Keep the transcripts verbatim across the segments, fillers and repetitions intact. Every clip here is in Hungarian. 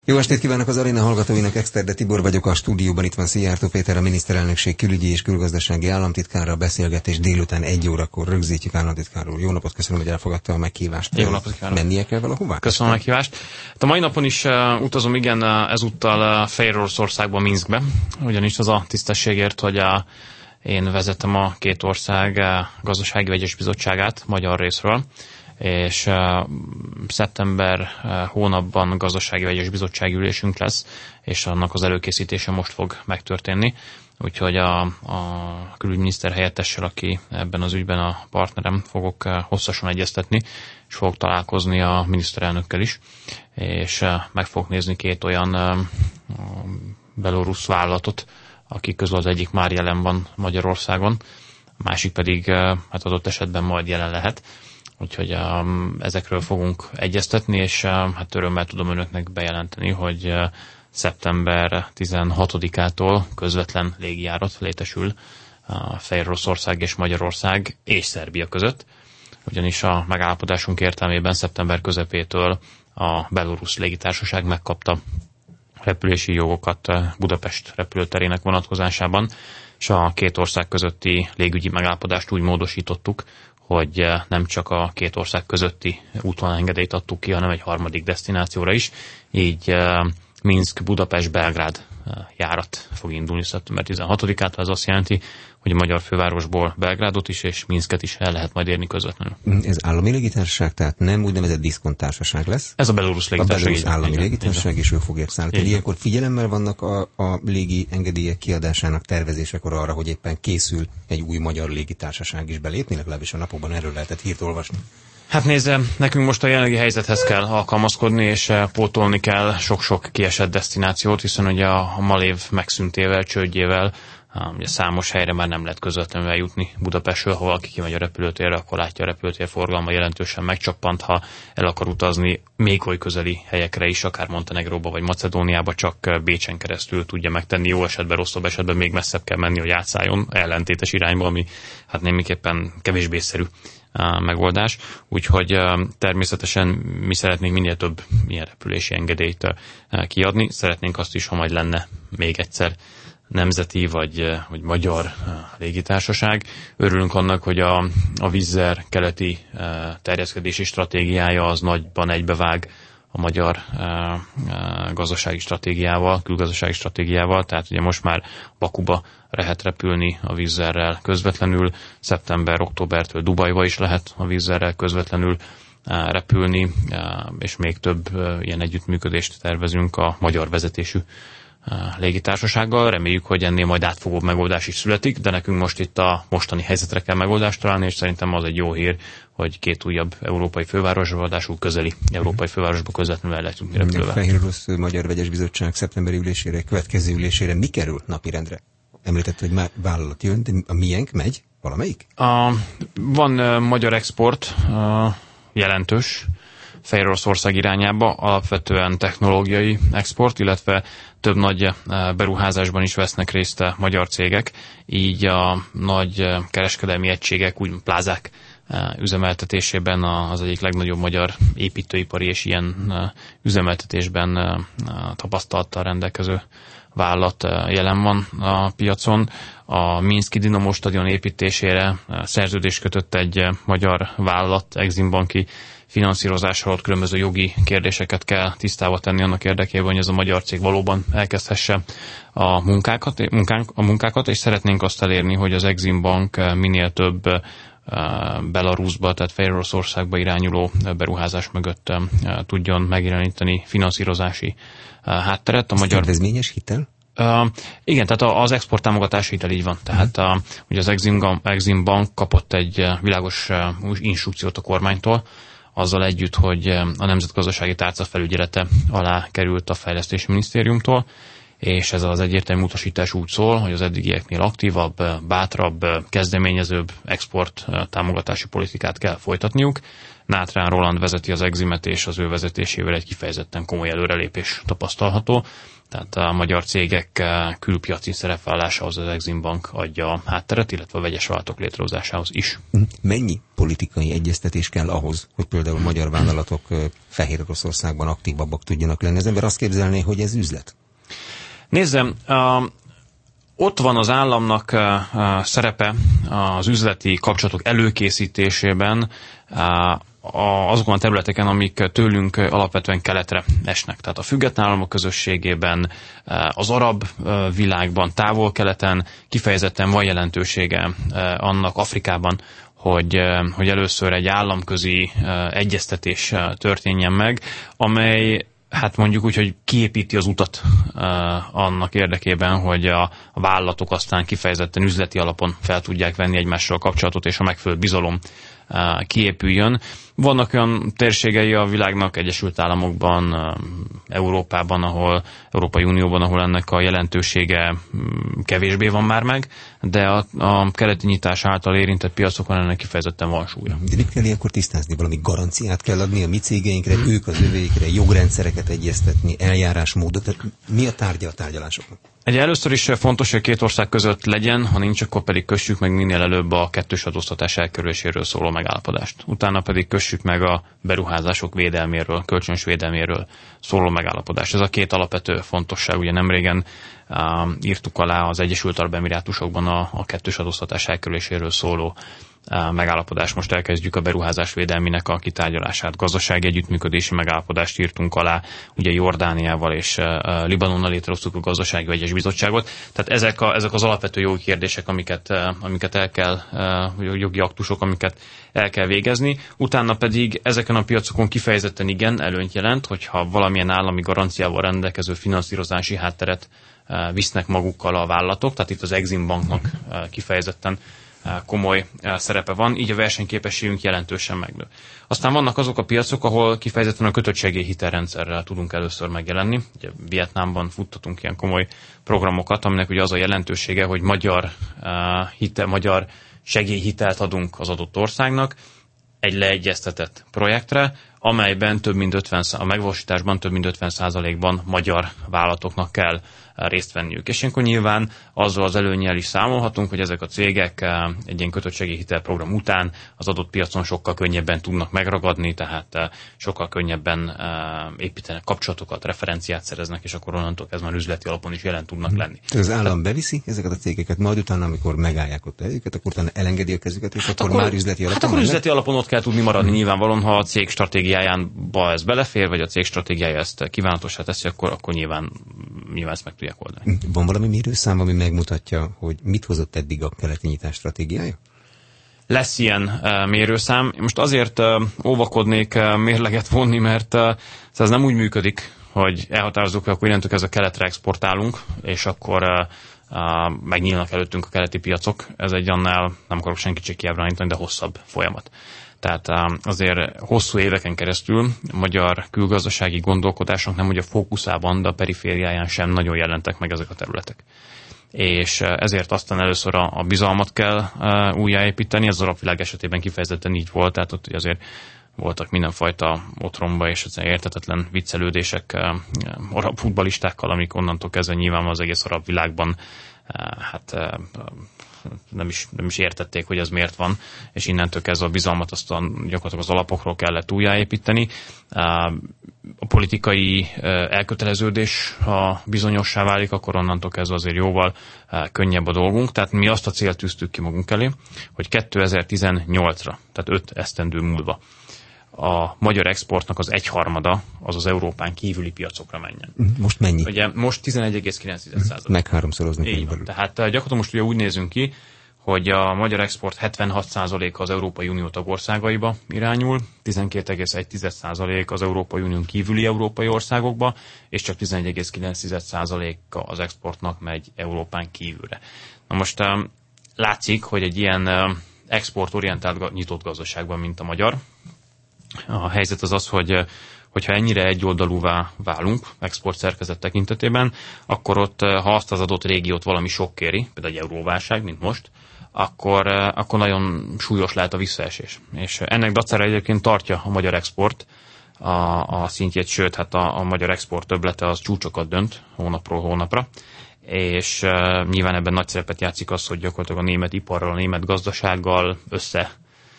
Jó estét kívánok az aréna hallgatóinak, Exterde Tibor vagyok a stúdióban, itt van Szijjártó Péter, a miniszterelnökség külügyi és külgazdasági államtitkára, a beszélgetés délután egy órakor rögzítjük. Államtitkár úr, jó napot, köszönöm, hogy elfogadta a meghívást. Jó napot kívánok. Mennie kell valahová? Köszönöm a meghívást. A mai napon is uh, utazom, igen, uh, ezúttal uh, Fehéroroszországba, Minszkbe, ugyanis az a tisztességért, hogy uh, én vezetem a két ország uh, gazdasági vegyes bizottságát magyar részről, és uh, szeptember uh, hónapban gazdasági vegyes bizottsági ülésünk lesz, és annak az előkészítése most fog megtörténni. Úgyhogy a, a külügyminiszter helyettessel, aki ebben az ügyben a partnerem, fogok uh, hosszasan egyeztetni, és fogok találkozni a miniszterelnökkel is, és uh, meg fogok nézni két olyan uh, belorusz vállalatot, akik közül az egyik már jelen van Magyarországon, a másik pedig uh, hát adott esetben majd jelen lehet. Úgyhogy um, ezekről fogunk egyeztetni, és um, hát örömmel tudom önöknek bejelenteni, hogy uh, szeptember tizenhatodikától közvetlen légijárat létesül uh, Fehéroroszország és Magyarország és Szerbia között, ugyanis a megállapodásunk értelmében szeptember közepétől a belorusz légitársaság megkapta repülési jogokat uh, Budapest repülőterének vonatkozásában, és a két ország közötti légügyi megállapodást úgy módosítottuk, hogy nem csak a két ország közötti útvonalengedélyt adtuk ki, hanem egy harmadik desztinációra is. Így Minszk, Budapest, Belgrád járat fog indulni szeptember tizenhatodikától. Ez azt jelenti, hogy a magyar fővárosból Belgrádot is és Minszket is el lehet majd érni közvetlenül. Ez állami légitársaság, tehát nem úgynevezett diszkonttársaság lesz? Ez a belorusz légitársaság. A belorusz állami légitársaság, és ő fogja szállítani. Ilyenkor figyelemmel vannak a, a légi engedélyek kiadásának tervezésekor arra, hogy éppen készül egy új magyar légitársaság is belépni, legalábbis a napokban erről lehetett hírt olvasni. Hát nézze, nekünk most a jelenlegi helyzethez kell alkalmazkodni, és pótolni kell sok-sok kiesett desztinációt, hiszen ugye a Malév megszüntével, csődjével ugye számos helyre már nem lehet közvetlenül eljutni Budapestről. Ha valaki kimegy a repülőtérre, akkor látja, a repülőtér forgalma jelentősen megcsappant. Ha el akar utazni még oly közeli helyekre is, akár Montenegróba vagy Macedóniába, csak Bécsen keresztül tudja megtenni. Jó esetben, rosszabb esetben még messzebb kell menni, hogy átszálljon ellentétes irányba, ami hát némiképpen kevésbé észszerű megoldás. Úgyhogy természetesen mi szeretnénk minél több ilyen repülési engedélyt kiadni. Szeretnénk azt is, ha majd lenne még egyszer nemzeti vagy, vagy magyar légitársaság. Örülünk annak, hogy a, a Wizz Air keleti terjeszkedési stratégiája az nagyban egybevág a magyar uh, uh, gazdasági stratégiával, külgazdasági stratégiával, tehát ugye most már Bakuba lehet repülni a Wizz Airrel közvetlenül, szeptember-októbertől Dubajba is lehet a Wizz Airrel közvetlenül uh, repülni, uh, és még több uh, ilyen együttműködést tervezünk a magyar vezetésű légitársasággal. Reméljük, hogy ennél majd átfogóbb megoldás is születik, de nekünk most itt a mostani helyzetre kell megoldást találni, és szerintem az egy jó hír, hogy két újabb európai fővárosba, adásul közeli európai fővárosba közvetlenül el lehet jutni repülővel. Fehérorosz Magyar Vegyes Bizottság szeptemberi ülésére, következő ülésére mi kerül napirendre? Említett, hogy már vállalat jön, de a miénk megy? Valamelyik? A, van uh, magyar export, uh, jelentős, Fehéroroszország irányába, alapvetően technológiai export, illetve több nagy beruházásban is vesznek részt a magyar cégek, így a nagy kereskedelmi egységek, úgy plázák üzemeltetésében az egyik legnagyobb magyar építőipari és ilyen üzemeltetésben tapasztalattal rendelkező vállalat jelen van a piacon. A Minszki Dinamo stadion építésére szerződést kötött egy magyar vállalat, Exim Banki finanszírozás alatt különböző jogi kérdéseket kell tisztába tenni annak érdekében, hogy ez a magyar cég valóban elkezdhesse a munkákat, munkánk, a munkákat, és szeretnénk azt elérni, hogy az Exim Bank minél több Belarusba, tehát Fehéroroszországba irányuló beruházás mögött tudjon megjeleníteni finanszírozási hátteret. A ez magyar kedvezményes hitel? Uh, igen, tehát az export támogatási hitel így van. Tehát uh, ugye az Exim, Exim Bank kapott egy világos uh, instrukciót a kormánytól, azzal együtt, hogy a nemzetgazdasági tárca felügyelete alá került a Fejlesztési Minisztériumtól, és ez az egyértelmű utasítás úgy szól, hogy az eddigieknél aktívabb, bátrabb, kezdeményezőbb export támogatási politikát kell folytatniuk. Nátrán Roland vezeti az Eximet, és az ő vezetésével egy kifejezetten komoly előrelépés tapasztalható. Tehát a magyar cégek külpiaci szerepvállalásához az Exim Bank adja a hátteret, illetve a vegyes vállalatok létrehozásához is. Mennyi politikai egyeztetés kell ahhoz, hogy például magyar vállalatok Fehér Oroszországban aktívabbak tudjanak lenni? Az ember azt képzelné, hogy ez üzlet. Nézzem, uh, ott van az államnak uh, szerepe az üzleti kapcsolatok előkészítésében, uh, azokon a területeken, amik tőlünk alapvetően keletre esnek. Tehát a független államok közösségében, az arab világban, távol-keleten kifejezetten van jelentősége annak Afrikában, hogy, hogy először egy államközi egyeztetés történjen meg, amely hát mondjuk úgy, hogy kiépíti az utat uh, annak érdekében, hogy a, a vállalatok aztán kifejezetten üzleti alapon fel tudják venni egymással a kapcsolatot, és a megfelelő bizalom uh, kiépüljön. Vannak olyan térségei a világnak, Egyesült Államokban, uh, Európában, ahol, Európai Unióban, ahol ennek a jelentősége um, kevésbé van már meg, de a, a keleti nyitás által érintett piacokon ennek kifejezetten van súlya. De mit kell ilyenkor tisztázni? Valami garanciát kell adni a mi cégeinkre, ők az övéikre, jogrendszereket egyeztetni, eljárásmódot? Tehát mi a tárgya a tárgyalásoknak? Egy először is fontos, hogy a két ország között legyen, ha nincs, akkor pedig kössük meg minél előbb a kettős adóztatás elkerüléséről szóló megállapodást. Utána pedig kössük meg a beruházások védelméről, kölcsönös védelméről szóló megállapodást. Ez a két alapvető fontosság. Ugye nemrégen uh, írtuk alá az Egyesült Arab Emirátusokban a, a kettős adóztatás elkerüléséről szóló megállapodás. Most elkezdjük a beruházás védelmének a kitárgyalását. Gazdasági együttműködési megállapodást írtunk alá, ugye Jordániával és Libanonnal létrehoztuk a gazdasági vegyes bizottságot. Tehát ezek, a, ezek az alapvető jogi kérdések, amiket, amiket el kell, jogi aktusok, amiket el kell végezni. Utána pedig ezeken a piacokon kifejezetten igen előnyt jelent, hogyha valamilyen állami garanciával rendelkező finanszírozási hátteret visznek magukkal a vállalatok, tehát itt az Exim Banknak kifejezetten komoly szerepe van, így a versenyképességünk jelentősen megnő. Aztán vannak azok a piacok, ahol kifejezetten a kötött segélyhitelrendszerrel tudunk először megjelenni. Ugye Vietnámban futtatunk ilyen komoly programokat, aminek ugye az a jelentősége, hogy magyar, hitel, magyar segélyhitelt adunk az adott országnak egy leegyeztetett projektre, amelyben több mint ötven, a megvalósításban több mint ötven százalékban magyar vállalatoknak kell részt venniük. És ilyenkor nyilván azzal az előnnyel is számolhatunk, hogy ezek a cégek egy ilyen kötött segélyhitelprogram után az adott piacon sokkal könnyebben tudnak megragadni, tehát sokkal könnyebben építenek kapcsolatokat, referenciát szereznek, és akkor onnantól kezdve már üzleti alapon is jelen tudnak lenni. Az állam beviszi ezeket a cégeket, majd utána, amikor megállják ott őket, akkor utána elengedi a kezüket, és hát akkor, akkor már üzleti alapon. Hát akkor üzleti alapon ott kell tudni maradni nyilvánvalóan, ha a cég stratégiájánba ez belefér, vagy a cég stratégiája ezt kívánatosá teszi, akkor, akkor nyilván, nyilván ezt meg tudják oldani. Van valami mérőszám, ami megmutatja, hogy mit hozott eddig a keleti nyitás stratégiája? Lesz ilyen uh, mérőszám. Most azért uh, óvakodnék uh, mérleget vonni, mert uh, ez nem úgy működik, hogy elhatározzuk, hogy akkor innentől kezdve keletre exportálunk, és akkor uh, uh, megnyílnak előttünk a keleti piacok. Ez egy annál, nem akarok senkit se kiábránítani, de hosszabb folyamat. Tehát azért hosszú éveken keresztül a magyar külgazdasági gondolkodásnak nem hogy a fókuszában, de a perifériáján sem nagyon jelentek meg ezek a területek. És ezért aztán először a, a bizalmat kell újjáépíteni, az arab világ esetében kifejezetten így volt, tehát ott azért voltak mindenfajta otromba és érthetetlen viccelődések arab futballistákkal, amik onnantól kezdve nyilván az egész arab világban hát nem is, nem is értették, hogy ez miért van, és innentől kezdve a bizalmat aztán gyakorlatilag az alapokról kellett újjáépíteni. A politikai elköteleződés, ha bizonyossá válik, akkor onnantól kezdve azért jóval könnyebb a dolgunk. Tehát mi azt a célt tűztük ki magunk elé, hogy kétezer-tizennyolcra, tehát öt esztendő múlva a magyar exportnak az egyharmada az az Európán kívüli piacokra menjen. Most mennyi? Ugye most tizenegy egész kilenc százalék. Meg háromszorozni. Így van. Tehát gyakorlatilag most ugye úgy nézünk ki, hogy a magyar export hetvenhat százaléka az Európai Unió tagországaiba irányul, tizenkét egész egy százalék az Európai Unión kívüli európai országokba, és csak tizenegy egész kilenc százaléka az exportnak megy Európán kívülre. Na most látszik, hogy egy ilyen exportorientált nyitott gazdaságban, mint a magyar, a helyzet az az, hogy hogyha ennyire egyoldalúvá válunk export szerkezet tekintetében, akkor ott, ha azt az adott régiót valami sok kéri, például egy euróválság, mint most, akkor, akkor nagyon súlyos lehet a visszaesés. És ennek dacára egyébként tartja a magyar export a, a szintjét, sőt, hát a, a magyar export többlete az csúcsokat dönt hónapról hónapra, és uh, nyilván ebben nagy szerepet játszik az, hogy gyakorlatilag a német iparral, a német gazdasággal össze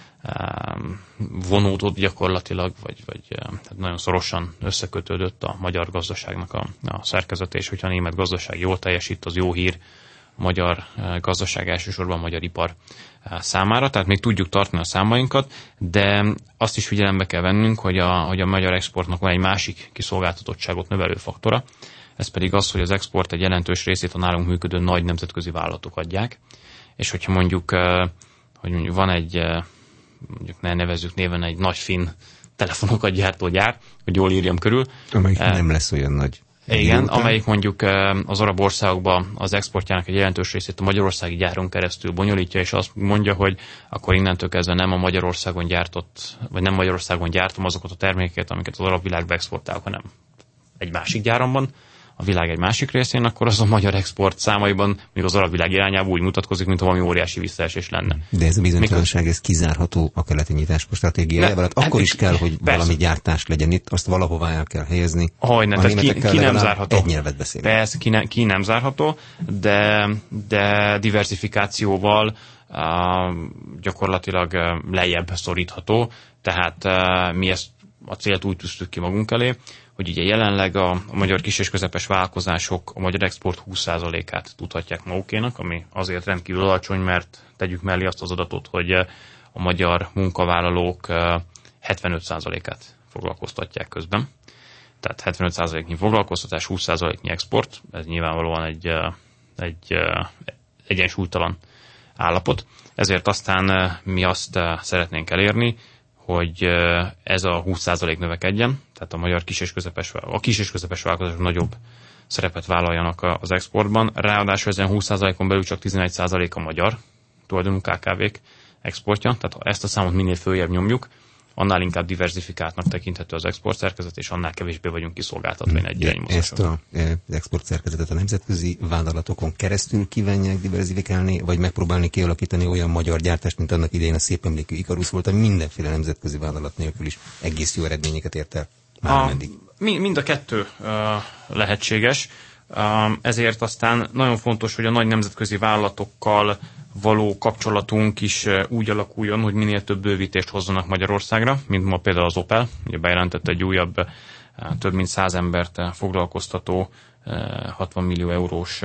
um, vonódott gyakorlatilag, vagy, vagy um, nagyon szorosan összekötődött a magyar gazdaságnak a, a szerkezete, és hogyha a német gazdaság jól teljesít, az jó hír a magyar uh, gazdaság, elsősorban a magyar ipar uh, számára, tehát még tudjuk tartani a számainkat, de azt is figyelembe kell vennünk, hogy a, hogy a magyar exportnak van egy másik kiszolgáltatottságot növelő faktora. Ez pedig az, hogy az export egy jelentős részét a nálunk működő nagy nemzetközi vállalatok adják, és hogyha mondjuk, hogy mondjuk van egy, mondjuk ne nevezzük néven, egy nagy finn telefonokat gyártó gyár, hogy jól írjam körül. Amelyik e, nem lesz olyan nagy. Igen, amelyik mondjuk az arab országokban az exportjának egy jelentős részét a magyarországi gyáron keresztül bonyolítja, és azt mondja, hogy akkor innentől kezdve nem a Magyarországon gyártott, vagy nem Magyarországon gyártom azokat a termékeket, amiket az arab világba exportálok, hanem egy másik gyáramban, a világ egy másik részén, akkor az a magyar export számaiban, mondjuk az arab világ irányába úgy mutatkozik, mint valami óriási visszaesés lenne. De ez a bizonytalanság, ez kizárható a keleti nyitások stratégiájával. Hát akkor is kell, hogy persze. valami gyártás legyen itt, azt valahová el kell helyezni. Hogyne, a tehát ki, ki nem zárható. Egy nyelvet beszélünk. Persze, ki, ne, ki nem zárható, de, de diversifikációval uh, gyakorlatilag uh, lejjebb szorítható, tehát uh, mi ezt a célt úgy tűztük ki magunk elé, hogy ugye jelenleg a, a magyar kis és közepes vállalkozások a magyar export húsz százalékát tudhatják magukénak, ami azért rendkívül alacsony, mert tegyük mellé azt az adatot, hogy a magyar munkavállalók hetvenöt százalékát foglalkoztatják közben. Tehát hetvenöt százaléknyi foglalkoztatás, húsz százaléknyi export, ez nyilvánvalóan egy, egy egyensúlytalan állapot. Ezért aztán mi azt szeretnénk elérni, hogy ez a húsz százalék növekedjen, tehát a magyar kis és közepes, a kis és közepes vállalkozások nagyobb szerepet vállaljanak az exportban. Ráadásul ezen húsz százalékon belül csak tizenegy százalék a magyar tulajdonú ká ká vék exportja, tehát ha ezt a számot minél följebb nyomjuk, annál inkább diversifikáltnak tekinthető az export szerkezet, és annál kevésbé vagyunk kiszolgáltatva egy irányú Ezt a, az export szerkezetet a nemzetközi vállalatokon keresztül kívánják diversifikálni, vagy megpróbálni kialakítani olyan magyar gyártást, mint annak idején a szép emlékű Ikarus volt, ami mindenféle nemzetközi vállalat nélkül is egész jó eredményeket ért el. Már a, mind a kettő uh, lehetséges, uh, ezért aztán nagyon fontos, hogy a nagy nemzetközi vállalatokkal való kapcsolatunk is úgy alakuljon, hogy minél több bővítést hozzanak Magyarországra, mint ma például az Opel. Ugye bejelentett egy újabb, több mint száz embert foglalkoztató hatvan millió eurós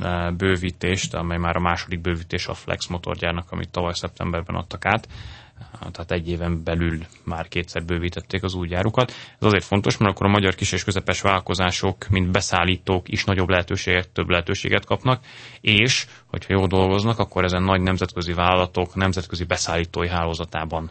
bővítést, amely már a második bővítés a Flex motorgyárnak, amit tavaly szeptemberben adtak át. Tehát egy éven belül már kétszer bővítették az új gyárukat. Ez azért fontos, mert akkor a magyar kis és közepes vállalkozások, mint beszállítók is nagyobb lehetőséget, több lehetőséget kapnak, és, hogyha jól dolgoznak, akkor ezen nagy nemzetközi vállalatok nemzetközi beszállítói hálózatában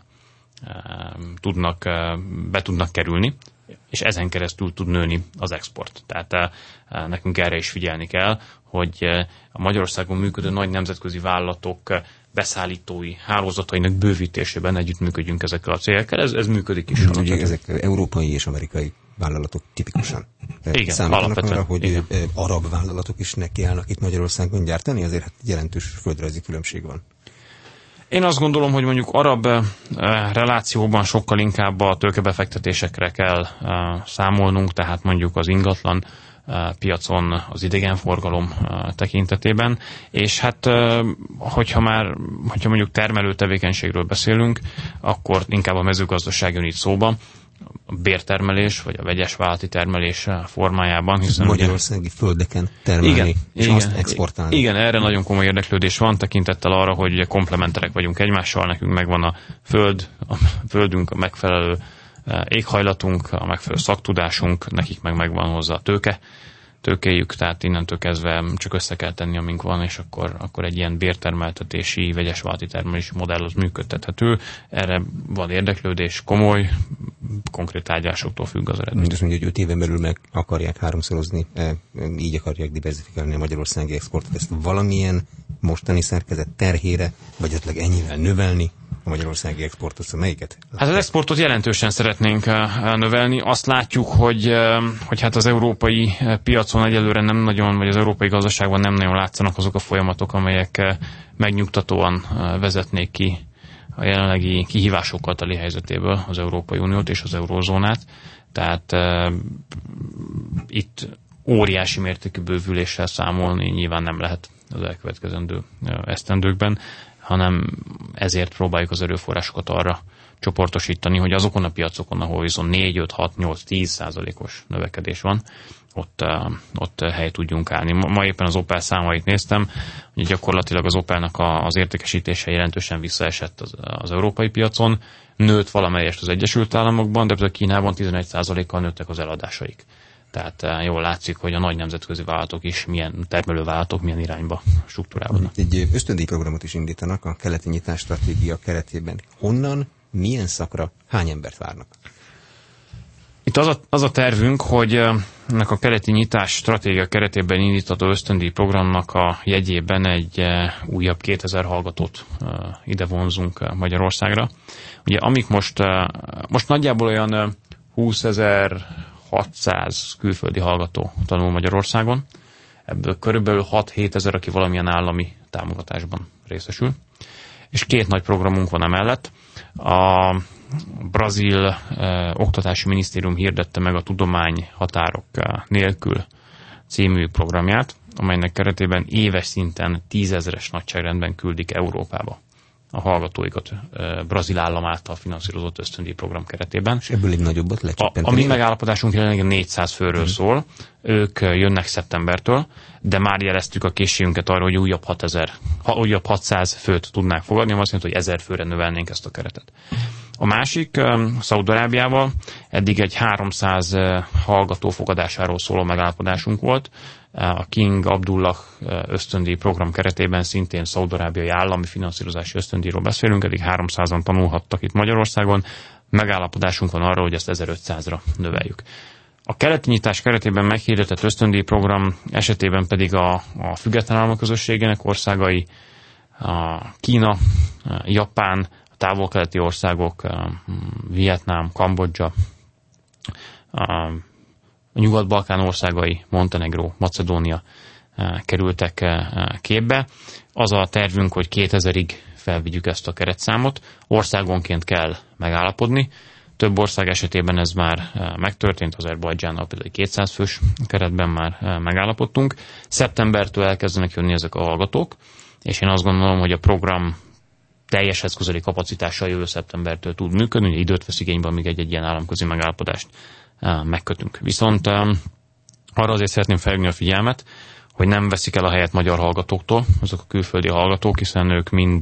e, tudnak, e, be tudnak kerülni, és ezen keresztül tud nőni az export. Tehát e, e, nekünk erre is figyelni kell, hogy e, a Magyarországon működő nagy nemzetközi vállalatok e, beszállítói hálózatainak bővítésében együttműködjünk ezekkel a cégekkel. Ez, ez működik is. Ugye ezek európai és amerikai vállalatok tipikusan. Igen, számítanak arra, hogy igen. arab vállalatok is nekiállnak itt Magyarországon gyártani, azért hát jelentős földrajzi különbség van. Én azt gondolom, hogy mondjuk arab eh, relációban sokkal inkább a tőkebefektetésekre kell eh, számolnunk, tehát mondjuk az ingatlan piacon az idegenforgalom tekintetében, és hát hogyha már, hogyha mondjuk termelő tevékenységről beszélünk, akkor inkább a mezőgazdaság jön itt szóba, a bértermelés, vagy a vegyes vállalati termelés formájában. Hiszen magyarországi földeken termelni, igen, és igen, azt exportálni. Igen, erre nagyon komoly érdeklődés van, tekintettel arra, hogy komplementerek vagyunk egymással, nekünk megvan a föld, a földünk, a megfelelő éghajlatunk, a megfelelő szaktudásunk, nekik meg megvan hozzá a tőke, tőkéjük, tehát innentől kezdve csak össze kell tenni, amink van, és akkor, akkor egy ilyen bértermeltetési, vegyes vállalati termelési modell az működtethető. Erre van érdeklődés, komoly, konkrét tárgyalásoktól függ az eredmény. Azt mondja, hogy öt éven belül meg akarják háromszorozni, így akarják diversifikálni a magyarországi exportot. Ezt valamilyen mostani szerkezet terhére, vagy esetleg ennyivel növelni a magyarországi exportot, szóval melyiket? Hát az exportot jelentősen szeretnénk növelni. Azt látjuk, hogy, hogy hát az európai piacon egyelőre nem nagyon, vagy az európai gazdaságban nem nagyon látszanak azok a folyamatok, amelyek megnyugtatóan vezetnék ki a jelenlegi kihívásokkal teli helyzetéből az Európai Uniót és az eurózónát. Tehát uh, itt óriási mértékű bővüléssel számolni nyilván nem lehet az elkövetkezendő esztendőkben, hanem ezért próbáljuk az erőforrásokat arra csoportosítani, hogy azokon a piacokon, ahol viszont négy, öt, hat, nyolc, tíz százalékos növekedés van, ott, ott helyt tudjunk állni. Ma éppen az Opel számait néztem, hogy gyakorlatilag az Opelnak az értékesítése jelentősen visszaesett az, az európai piacon, nőtt valamelyest az Egyesült Államokban, de például Kínában tizenegy százalékkal nőttek az eladásaik. Tehát jól látszik, hogy a nagy nemzetközi vállalatok is, milyen termelővállalatok milyen irányba struktúrálódnak. Egy ösztöndíjprogramot is indítanak a keleti nyitás stratégia keretében. Honnan, milyen szakra, hány embert várnak? Itt az a, az a tervünk, hogy ennek a keleti nyitás stratégia keretében indítható ösztöndíj programnak a jegyében egy újabb kétezer hallgatót ide vonzunk Magyarországra. Ugye amik most, most nagyjából olyan húszezer-hatszáz külföldi hallgató tanul Magyarországon, ebből körülbelül hat-hét ezer, aki valamilyen állami támogatásban részesül. És két nagy programunk van emellett. A brazil eh, oktatási minisztérium hirdette meg a Tudomány határok eh, nélkül című programját, amelynek keretében éves szinten tízezeres nagyságrendben küldik Európába a hallgatóikat eh, brazil állam által finanszírozott ösztöndíj program keretében. És ebből egy nagyobbat lecsökkenteni? A, a mi megállapodásunk jelenleg négyszáz főről hmm. szól, ők jönnek szeptembertől, de már jeleztük a készségünket arra, hogy újabb hatezer, újabb hatszáz főt tudnánk fogadni, ami azt jelenti, hogy ezer főre növelnénk ezt a keretet. A másik, Szaúd-Arábiával eddig egy háromszáz hallgató fogadásáról szóló megállapodásunk volt. A King Abdullah ösztöndíj program keretében szintén szaúd-arábiai állami finanszírozási ösztöndíjról beszélünk, eddig háromszázan tanulhattak itt Magyarországon. Megállapodásunk van arra, hogy ezt ezerötszázra növeljük. A keleti nyitás keretében meghirdetett ösztöndíj program esetében pedig a, a független államok közösségének országai, a Kína, a Japán, a távol-keleti országok, a Vietnám, Kambodzsa, a Nyugat-Balkán országai, Montenegró, Macedónia kerültek képbe. Az a tervünk, hogy kétezerig felvigyük ezt a keretszámot. Országonként kell megállapodni. Több ország esetében ez már megtörtént, Azerbajdzsánnal például kétszáz fős keretben már megállapodtunk. Szeptembertől elkezdenek jönni ezek a hallgatók, és én azt gondolom, hogy a program teljeshez közeli kapacitással jövő szeptembertől tud működni, hogy időt vesz igénybe, amíg egy-egy ilyen államközi megállapodást megkötünk. Viszont arra azért szeretném felhívni a figyelmet, hogy nem veszik el a helyet magyar hallgatóktól, azok a külföldi hallgatók, hiszen ők mind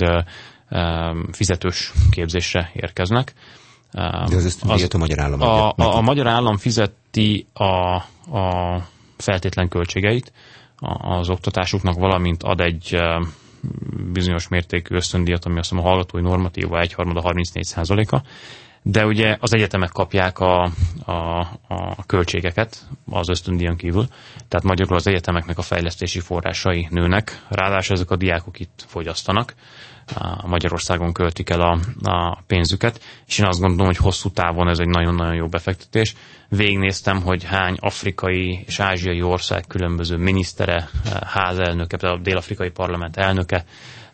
fizetős képzésre érkeznek. De az ösztöndíjat a magyar állam a, a, a magyar állam fizeti a, a feltétlen költségeit az oktatásuknak, valamint ad egy bizonyos mértékű ösztöndíjat, ami azt hiszem a hallgatói normatíva egyharmada harmincnégy százaléka, de ugye az egyetemek kapják a, a, a költségeket az ösztöndíjon kívül, tehát magyarul az egyetemeknek a fejlesztési forrásai nőnek, ráadásul ezek a diákok itt fogyasztanak, Magyarországon költik el a, a pénzüket, és én azt gondolom, hogy hosszú távon ez egy nagyon-nagyon jó befektetés. Végignéztem, hogy hány afrikai és ázsiai ország különböző minisztere, házelnöke, például a dél-afrikai parlament elnöke,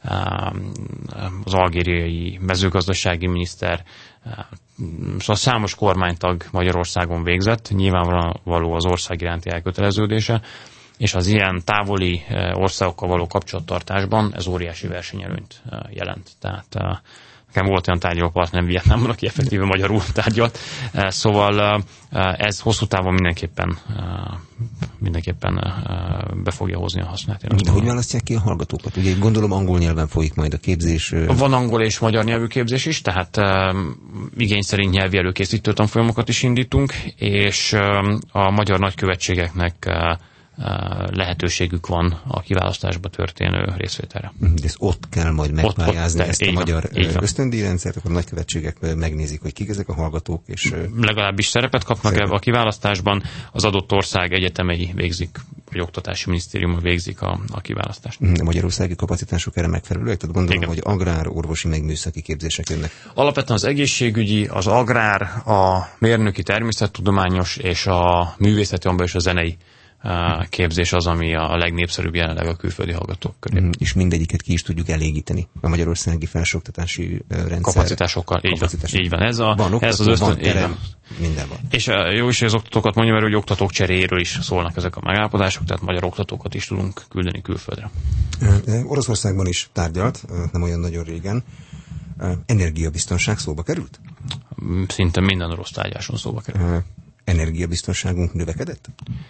az algériai mezőgazdasági miniszter, szóval számos kormánytag Magyarországon végzett, nyilvánvaló az ország iránti elköteleződése, és az ilyen távoli országokkal való kapcsolattartásban ez óriási versenyelőnyt jelent. Tehát nekem volt olyan tárgyalópartnerem Vietnámban, aki effektíve magyarul tárgyalt, szóval ez hosszú távon mindenképpen, mindenképpen be fogja hozni a hasznát. De hogy választják ki a hallgatókat? Ugye gondolom angol nyelven folyik majd a képzés. Van angol és magyar nyelvű képzés is, tehát igény szerint nyelvi előkészítő tanfolyamokat is indítunk, és a magyar nagykövetségeknek lehetőségük van a kiválasztásba történő részvételre. De ezt ott kell majd megpályázni, ott, ott, ezt a magyar ösztöndíjrendszert, akkor a nagykövetségek megnézik, hogy kik ezek a hallgatók, és legalábbis szerepet kapnak szerepet. A kiválasztásban, az adott ország egyetemei végzik, vagy oktatási minisztérium végzik a, a kiválasztást. De magyarországi kapacitások erre megfelelőek? Tehát gondolom, igen, hogy agrár, orvosi, meg műszaki képzések jönnek. Alapvetően az egészségügyi, az agrár, a mérnöki, természettudományos és a művészeti, és a zenei képzés az, ami a legnépszerűbb jelenleg a külföldi hallgatók köré. Mm, és mindegyiket ki is tudjuk elégíteni. A magyarországi felsőoktatási rendszer. Kapacitásokkal, így van. Így van. Ez, a, van oktató, ez az ösztön, van terem, minden van. És jó is, hogy az oktatókat mondja, mert hogy oktatók cseréjéről is szólnak ezek a megállapodások, tehát magyar oktatókat is tudunk küldeni külföldre. Oroszországban is tárgyalt, nem olyan nagyon régen. Energiabiztonság szóba került? Szinte minden orosz tárgyáson szóba került. Energiabiztonságunk növekedett?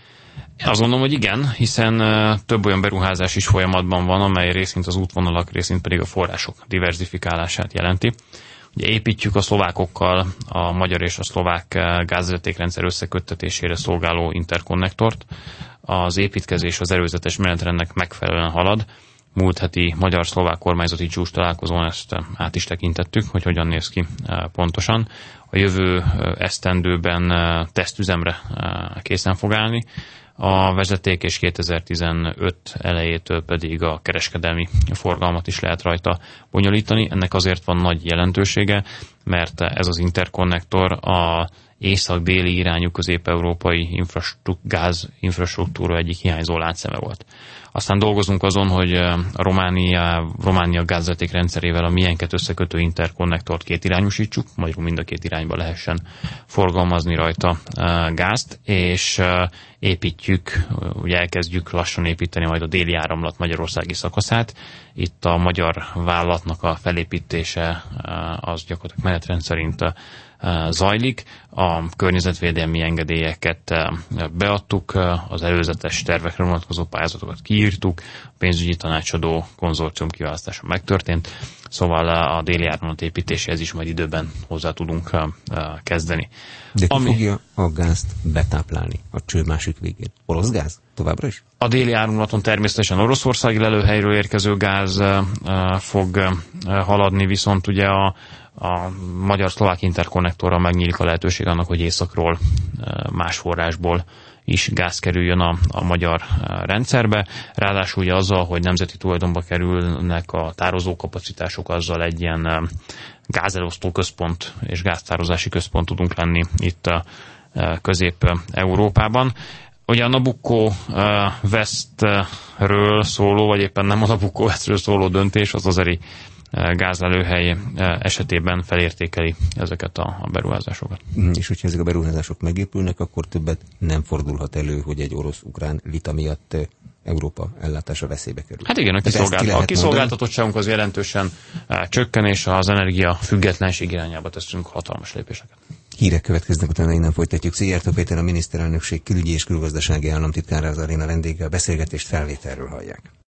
Én azt gondolom, hogy igen, hiszen több olyan beruházás is folyamatban van, amely részint az útvonalak, részint pedig a források diverzifikálását jelenti. Ugye építjük a szlovákokkal a magyar és a szlovák gázvezetékrendszer összeköttetésére szolgáló interkonnektort. Az építkezés az előzetes menetrendnek megfelelően halad. Múlt heti magyar-szlovák kormányzati csúcs találkozón ezt át is tekintettük, hogy hogyan néz ki pontosan. A jövő esztendőben tesztüzemre készen fog állni a vezeték, és kétezer-tizenöt elejétől pedig a kereskedelmi forgalmat is lehet rajta bonyolítani. Ennek azért van nagy jelentősége, mert ez az interkonnektor a észak-déli irányú közép-európai infrastruktúra, gáz infrastruktúra egyik hiányzó láncszeme volt. Aztán dolgozunk azon, hogy a Románia, Románia gázvezeték rendszerével a miénket összekötő interkonnektort kétirányúsítsuk, magyarul mind a két irányba lehessen forgalmazni rajta gázt, és építjük, ugye elkezdjük lassan építeni majd a déli áramlat magyarországi szakaszát. Itt a magyar vállalatnak a felépítése az gyakorlatilag menetrend szerint zajlik. A környezetvédelmi engedélyeket beadtuk, az előzetes tervekre vonatkozó pályázatokat kiírtuk, a pénzügyi tanácsadó konzorcium kiválasztása megtörtént, szóval a déli áramlat építéséhez is majd időben hozzá tudunk kezdeni. De ki Ami... fogja a gázt betáplálni a cső másik végén? Orosz gáz? Továbbra is? A déli áramlaton természetesen oroszországi lelőhelyről érkező gáz fog haladni, viszont ugye a a magyar-szlovák interkonnektorral megnyílik a lehetőség annak, hogy északról más forrásból is gáz kerüljön a, a magyar rendszerbe. Ráadásul ugye azzal, hogy nemzeti tulajdonba kerülnek a tározókapacitások, azzal egy ilyen gázelosztó központ és gáztározási központ tudunk lenni itt a Közép-Európában. Ugye a Nabucco Westről szóló, vagy éppen nem a Nabucco Westről szóló döntés, az azeri gázlelőhely esetében felértékeli ezeket a beruházásokat. És hogyha ezek a beruházások megépülnek, akkor többet nem fordulhat elő, hogy egy orosz-ukrán vita miatt Európa ellátása veszélybe kerül. Hát igen, a, kiszolgált, ki a kiszolgáltatottságunk az jelentősen csökken, és az energia függetlenség irányába teszünk hatalmas lépéseket. Hírek következnek, utána innen folytatjuk. Szijjártó Péter, a miniszterelnökség külügyi és külgazdasági államtitkára, az aréna vendége, a beszélgetést felvételről hallják.